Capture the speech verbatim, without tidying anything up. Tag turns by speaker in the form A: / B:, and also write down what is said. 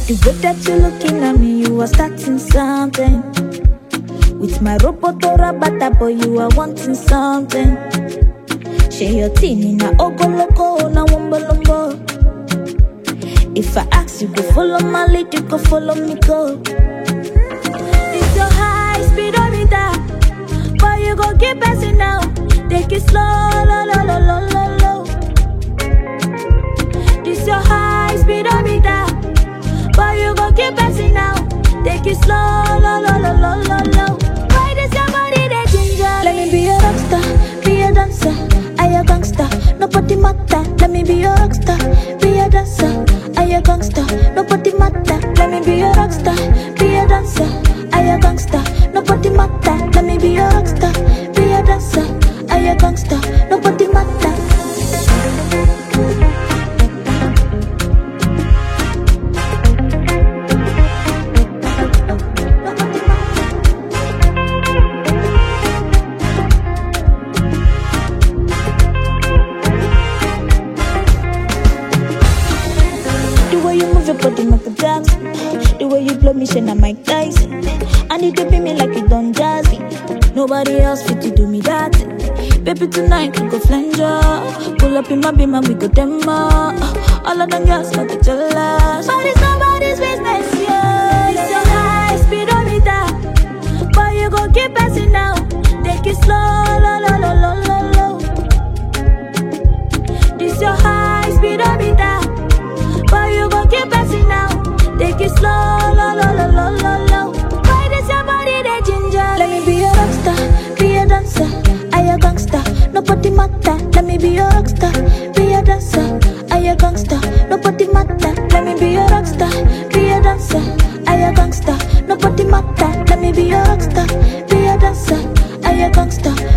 A: The way that you're looking at me, you are starting something. With my robotora bata boy, you are wanting something. Share your team in a ogoloko na wombo lombo. If I ask you, go follow my lead, you go follow me, go. It's your high speedometer, but you go keep passing now. Take it slow, low, low, low, low, low, low. This your high speedometer, but you go keep passing now. Take it slow, low, low, low, low, low, low. Why does your body that ginger? Let me be a rockstar, be a dancer, I a gangster. Nobody matter. Let me be a rockstar, be a dancer, I a gangster. Nobody matter. Let me be a rockstar, be a dancer, I a gangster. Nobody matter. Let me be a rockstar, be a dancer, I a gangster. Nobody matter. Body Michael Jackson. The way you blow me, shine on Mike Tyson. I need to be me like you done jazzy. Nobody else fit to do me that. Baby, tonight we go flanger. Pull up in my beam and we go demo. All of them girls got the jealous, but it's nobody's business, yeah. It's your high speedometer, but you go keep passing now. Take it slow, low, low, low, low, low, low. This your high speedometer, but you gon' keep passing now. Take it slow, low, low, low, low, low, low. Why does your body that ginger? Let me be a rockstar, be a dancer, I a gangster. Nobody matter. Let me be a rockstar, be a dancer, I a gangster. Nobody matter. Let me be a rockstar, be a dancer, I a gangster. Nobody matter. Let me be a rockstar, be a dancer, I a gangster.